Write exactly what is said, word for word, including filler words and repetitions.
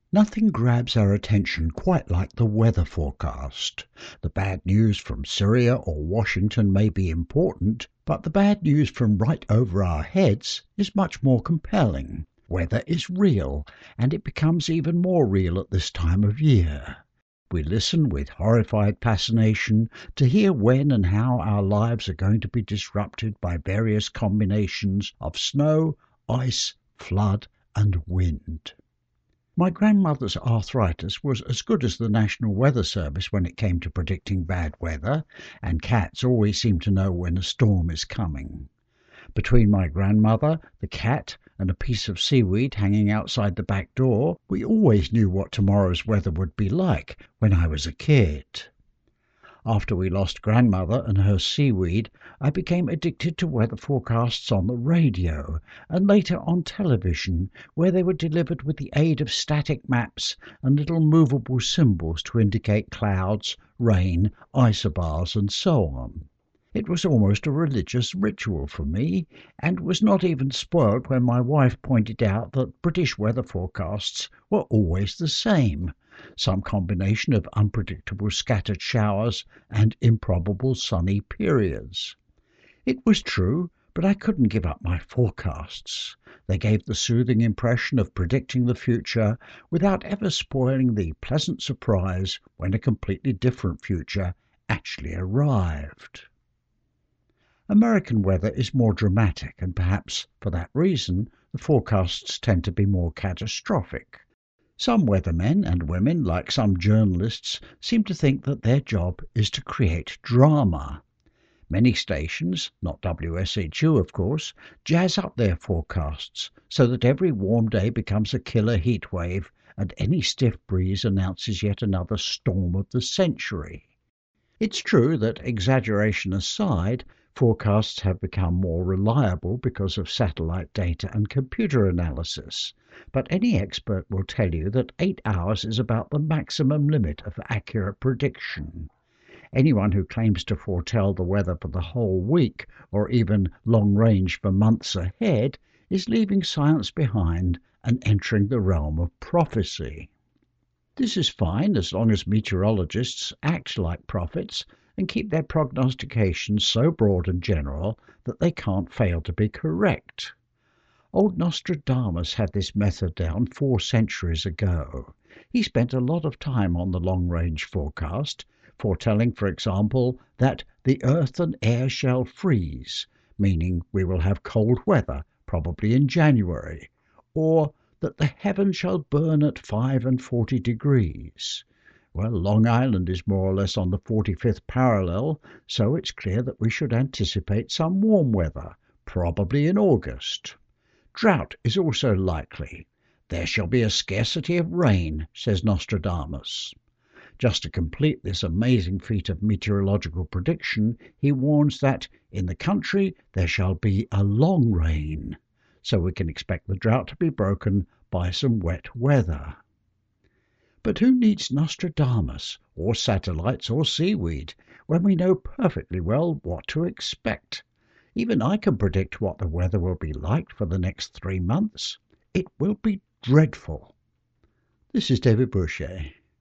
Nothing grabs our attention quite like the weather forecast. The bad news from Syria or Washington may be important, but the bad news from right over our heads is much more compelling. Weather is real, and it becomes even more real at this time of year. We listen with horrified fascination to hear when and how our lives are going to be disrupted by various combinations of snow, ice, flood, and wind. My grandmother's arthritis was as good as the National Weather Service when it came to predicting bad weather, and cats always seem to know when a storm is coming. Between my grandmother, the cat, and a piece of seaweed hanging outside the back door, we always knew what tomorrow's weather would be like when I was a kid. After we lost grandmother and her seaweed, I became addicted to weather forecasts on the radio and later on television, where they were delivered with the aid of static maps and little movable symbols to indicate clouds, rain, isobars, and so on. It was almost a religious ritual for me, and was not even spoiled when my wife pointed out that British weather forecasts were always the same, some combination of unpredictable scattered showers and improbable sunny periods. It was true, but I couldn't give up my forecasts. They gave the soothing impression of predicting the future without ever spoiling the pleasant surprise when a completely different future actually arrived. American weather is more dramatic, and perhaps for that reason the forecasts tend to be more catastrophic. Some weathermen and women, like some journalists, seem to think that their job is to create drama. Many stations, not W S H U of course, jazz up their forecasts so that every warm day becomes a killer heat wave and any stiff breeze announces yet another storm of the century. It's true that, exaggeration aside, forecasts have become more reliable because of satellite data and computer analysis, but any expert will tell you that eight hours is about the maximum limit of accurate prediction. Anyone who claims to foretell the weather for the whole week, or even long range for months ahead, is leaving science behind and entering the realm of prophecy. This is fine as long as meteorologists act like prophets and keep their prognostications so broad and general that they can't fail to be correct. Old Nostradamus had this method down four centuries ago. He spent a lot of time on the long-range forecast, foretelling, for example, that the earth and air shall freeze, meaning we will have cold weather, probably in January, or that the heaven shall burn at five and forty degrees. Well, Long Island is more or less on the forty-fifth parallel, so it's clear that we should anticipate some warm weather, probably in August. Drought is also likely. There shall be a scarcity of rain, says Nostradamus. Just to complete this amazing feat of meteorological prediction, he warns that in the country there shall be a long rain, so we can expect the drought to be broken by some wet weather. But who needs Nostradamus, or satellites, or seaweed, when we know perfectly well what to expect? Even I can predict what the weather will be like for the next three months. It will be dreadful. This is David Boucher.